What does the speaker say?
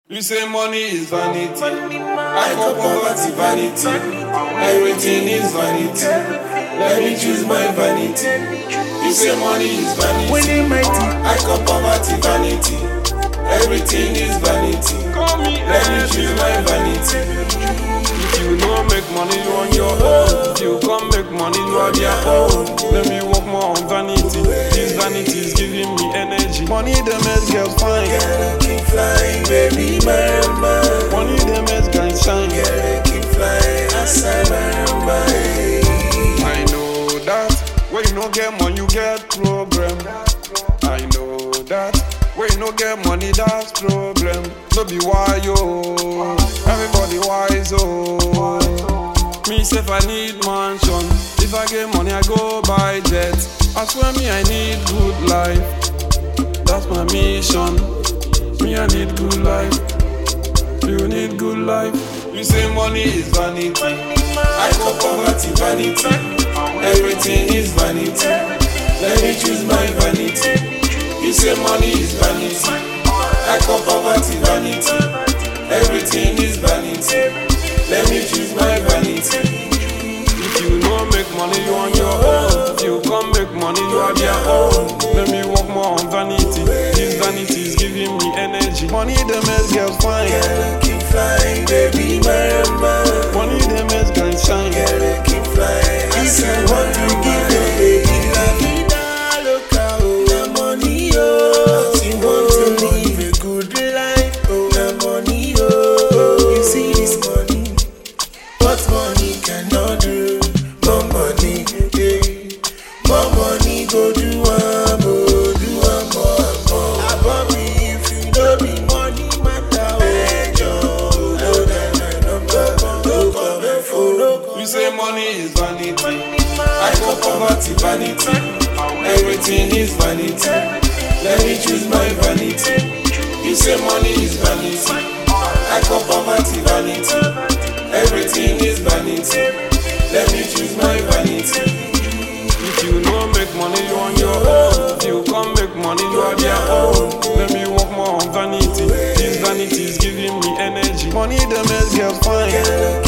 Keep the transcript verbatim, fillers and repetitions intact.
You say money is vanity. I call poverty vanity. Everything is vanity. Let me choose my vanity. You say money is vanity. I call poverty vanity. Everything is vanity. Let me choose my vanity. If you don't make money, you on your own. If you can't make money, you are their own. Let me work more on vanity. This vanity is giving me energy. Money the makes girls fine. Gotta keep flying, baby, my mind. Money the makes guys shine. Gotta keep flying, outside my mind. I know that when you no get money, you get problem. I know that when you no get money, that's problem. No be why yo, everybody wise oh. Me say if I need mansion, if I get money I go buy jet. I swear me I need good life. That's my mission. Me I need good life. You need good life. You say money is vanity. I call poverty vanity. Everything is vanity. Let me choose my vanity. You say money is vanity. I call poverty vanity. Everything is vanity. Let me choose my vanity. If you don't make money, you on your own. If you can't make money, you are their own. Let me work more on vanity. This vanity is giving me energy. Money the makes girls fine. Gotta keep flying, baby, my mind. Money the makes guys shine. Gotta keep flying. If you want to give it, baby, la vida loca, oh, na money, oh. If you want to live a good life, oh, na money, oh. You see this money, what money cannot do. More money, yeah. More money go do one more, do one more, and more. Above me, if you don't be money matter, oh, Joe, no, that my number, no comment for no. You say money is vanity. I call poverty vanity. Everything is vanity. Let me choose my vanity. You say money is vanity. I call poverty vanity. Everything is vanity. Let me choose my vanity. If you don't make money, you on your own. If you can't make money, you are their own. Let me work more on vanity. This vanity is giving me energy. Money the makes girls fine.